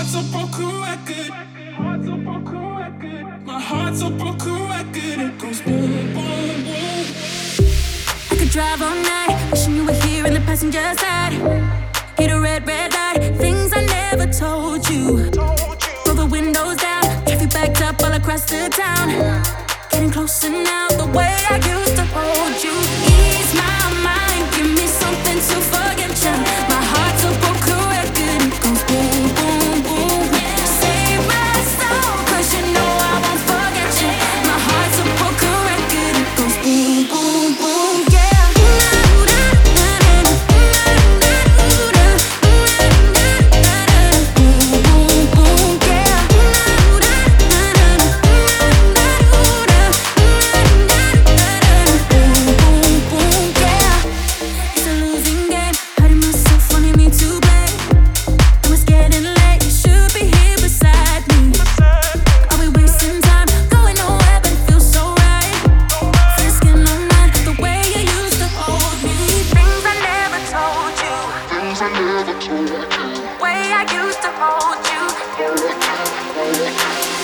heart's a broken record. My heart's a broken record. It goes boom, boom, boom. I could drive all night, wishing you were here in the passenger side. Hit a red light, things I never told you. Roll the windows down, traffic backed up all across the town. Getting closer now, the way I used to hold you. Ease my mind, give me something to forget you. My heart's a broken record, it goes boom, boom, boom. Save my soul, 'cause you know I won't forget you. My heart's a broken record, it goes boom, boom, boom, yeah. Way I used to hold you.